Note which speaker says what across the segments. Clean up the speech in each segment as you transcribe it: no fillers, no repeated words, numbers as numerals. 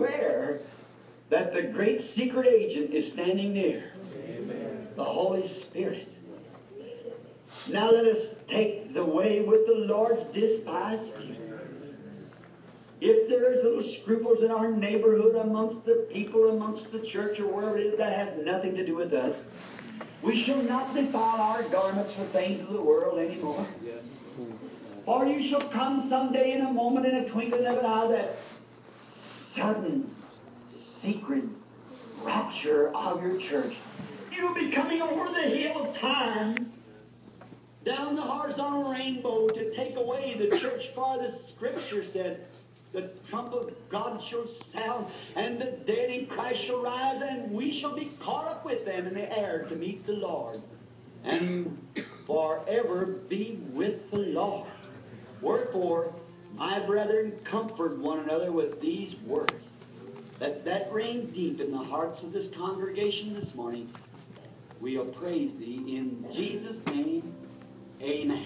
Speaker 1: beware that the great secret agent is standing near. Amen. The Holy Spirit. Now let us take the way with the Lord's despised people. If there is little scruples in our neighborhood, amongst the people, amongst the church, or wherever it is, that has nothing to do with us. We shall not defile our garments for things of the world anymore. Yes. For you shall come someday in a moment, in a twinkling of an eye, that sudden, secret rapture of your church. You'll be coming over the hill of time, down the horizontal rainbow, to take away the church. For the Scripture said, the trump of God shall sound, and the dead in Christ shall rise, and we shall be caught up with them in the air to meet the Lord, and forever be with the Lord. Wherefore, my brethren, comfort one another with these words. Let that ring deep in the hearts of this congregation this morning. We'll praise Thee in Jesus' name. Amen.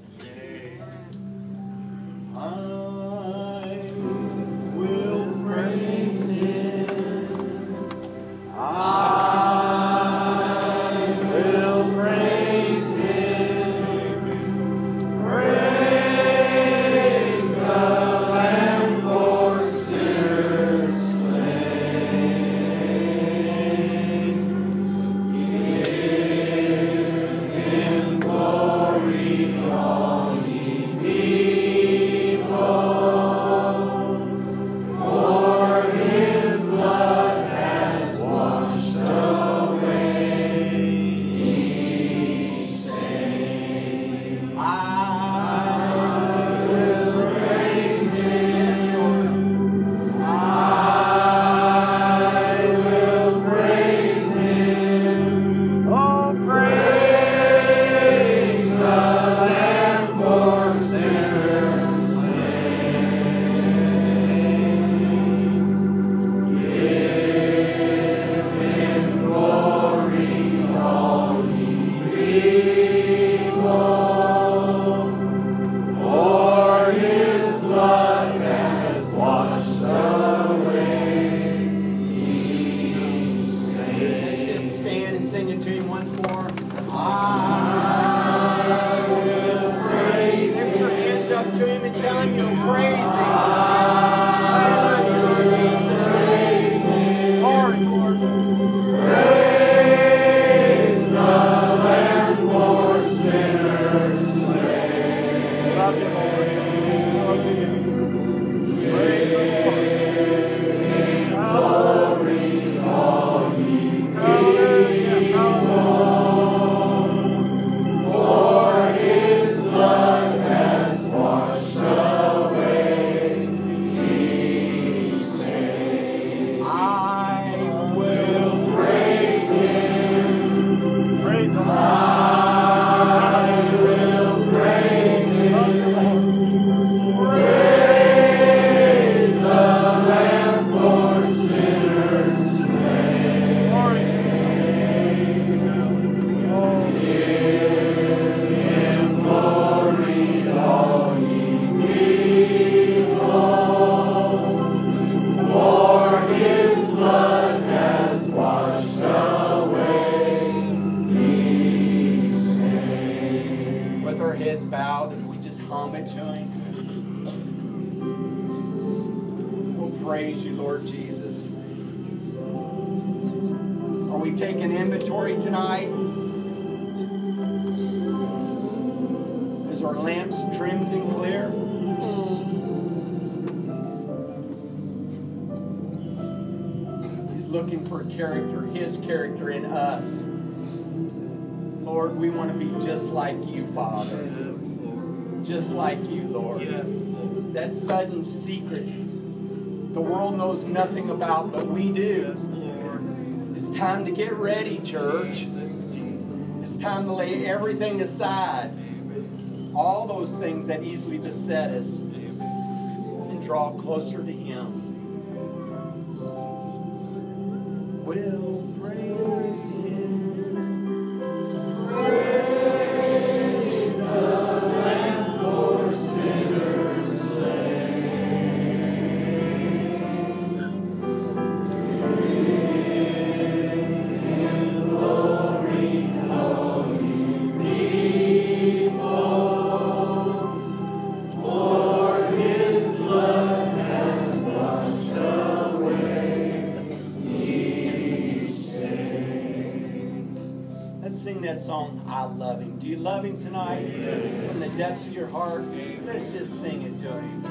Speaker 1: I will praise Him. I will praise Him. Praise the Lamb for sinners slain. Give Him glory, all ye people.
Speaker 2: Looking for character, His character in us. Lord, we want to be just like You, Father. Just like You, Lord. That sudden secret the world knows nothing about, but we do. It's time to get ready, church. It's time to lay everything aside. All those things that easily beset us, and draw closer to Him. Will praise Him. Praise the Lamb for sinners slain. that song, I Love Him. Do you love Him tonight? From the depths of your heart? Let's just sing it to Him.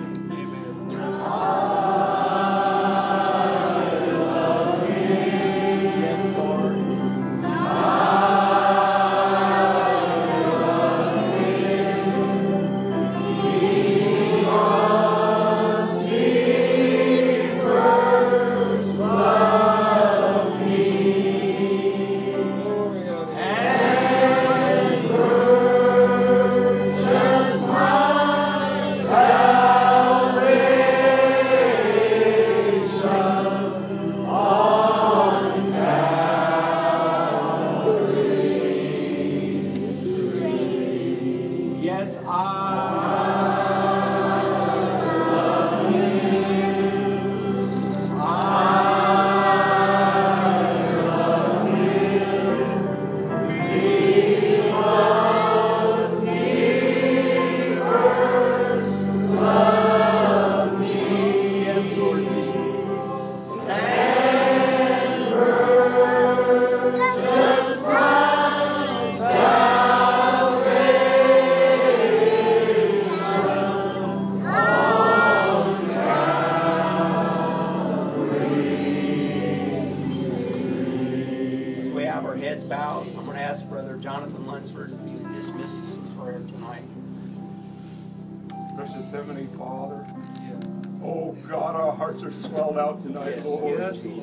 Speaker 2: Yes, Lord.
Speaker 3: Heavenly Father, oh God, our hearts are swelled out tonight, Lord.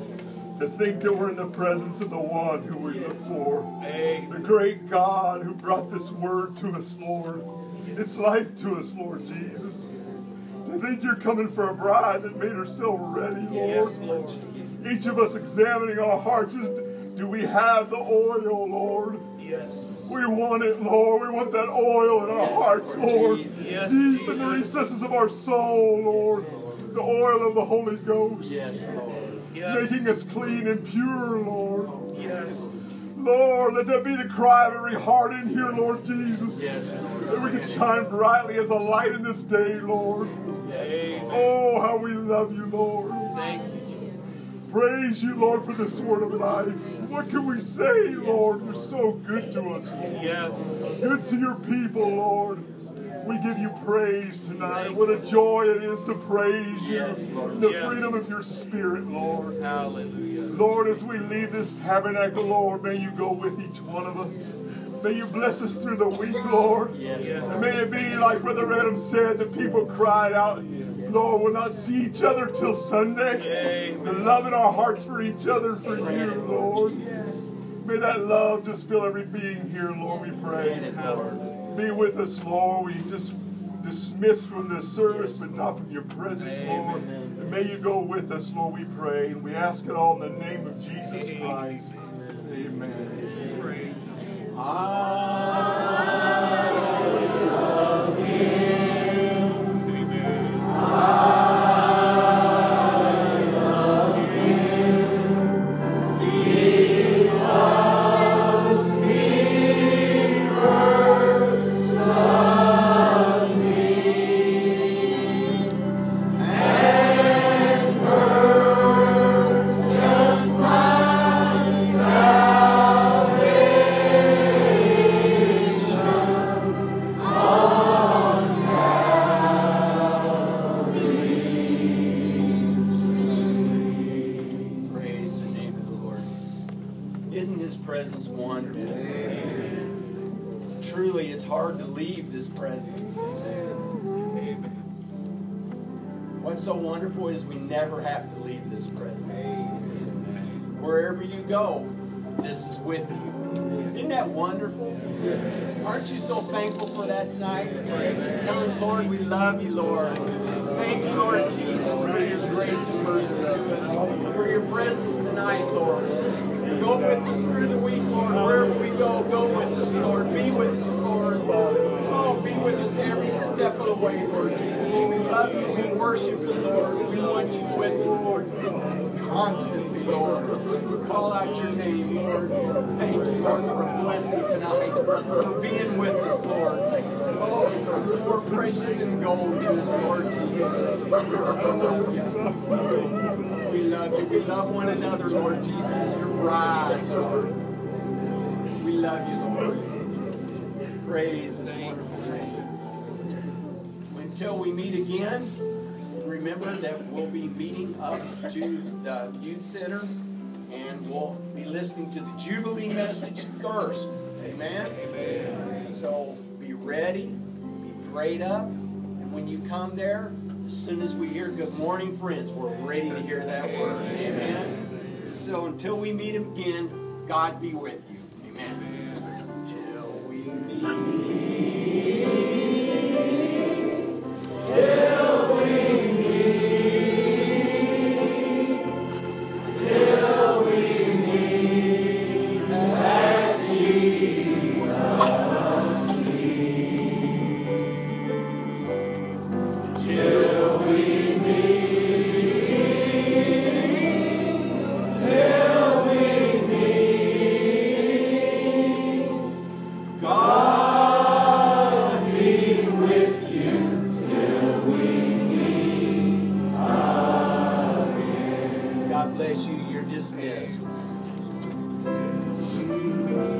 Speaker 3: To think that we're in the presence of the one who we look for, the great God who brought this word to us, Lord. It's life to us, Lord Jesus. To think you're coming for a bride that made herself ready, Lord. Each of us examining our hearts, do we have the oil, Lord?
Speaker 4: Yes.
Speaker 3: We want it, Lord. We want that oil in our hearts, Lord.
Speaker 4: Yes.
Speaker 3: Deep in the recesses of our soul, Lord. The oil of the Holy Ghost.
Speaker 2: Yes, Lord.
Speaker 4: Yes.
Speaker 3: Making us clean and pure, Lord.
Speaker 4: Yes.
Speaker 3: Lord, let that be the cry of every heart in here, Lord Jesus.
Speaker 2: Yes.
Speaker 3: That we can shine brightly as a light in this day, Lord.
Speaker 4: Yes.
Speaker 3: Oh, how we love you, Lord.
Speaker 4: Thank you.
Speaker 3: Praise you, Lord, for this word of life. What can we say, Lord? You're so good to us, Lord.
Speaker 4: Yes.
Speaker 3: Good to your people, Lord. We give you praise tonight. What a joy it is to praise you.
Speaker 2: Yes, Lord.
Speaker 3: The freedom of your spirit, Lord.
Speaker 4: Hallelujah.
Speaker 3: Lord, as we leave this tabernacle, Lord, may you go with each one of us. May you bless us through the week, Lord.
Speaker 2: Yes,
Speaker 3: And may it be like Brother Adam said, the people cried out, Lord, we'll not see each other till Sunday. The love in our hearts for each other, for you, Lord. May that love just fill every being here, Lord, we pray. Be with us, Lord. We just dismiss from this service, but not from your presence, Lord. And may you go with us, Lord, we pray. And we ask it all in the name of Jesus Christ. Amen.
Speaker 4: Praise
Speaker 2: I
Speaker 4: love Him.
Speaker 2: Truly, it's hard to leave this presence.
Speaker 4: Amen.
Speaker 2: What's so wonderful is we never have to leave this presence. Wherever you go, this is with you. Isn't that wonderful? Aren't you so thankful for that tonight? Just telling Lord, we love you, Lord. Thank you, Lord Jesus, for your grace and mercy to us, for your presence tonight, Lord. Go with us through the week, Lord. Wherever we go, go with us, Lord. Be with us, Lord. Oh, be with us every step of the way, Lord Jesus. We love you. We worship you, Lord. We want you with us, Lord. Constantly, Lord. We call out your name, Lord. Thank you, Lord, for a blessing tonight, for being with us, Lord. Oh, it's more precious than gold to us, Lord Jesus. We just love you. We love you. We love one another, Lord Jesus, your bride, Lord. We love you, Lord. Praise His wonderful name. Until we meet again, remember that we'll be meeting up to the youth center, and we'll be listening to the Jubilee message first. Amen? Amen. So be ready, be prayed up, and when you come there, as soon as we hear good morning, friends, we're ready to hear that word. Amen? So until we meet again, God be with you. Amen. Till we meet. Till we meet. Till we meet at Jesus' feet. Till we meet. Till we meet. God be with you till we meet. Amen. God bless you. You're dismissed.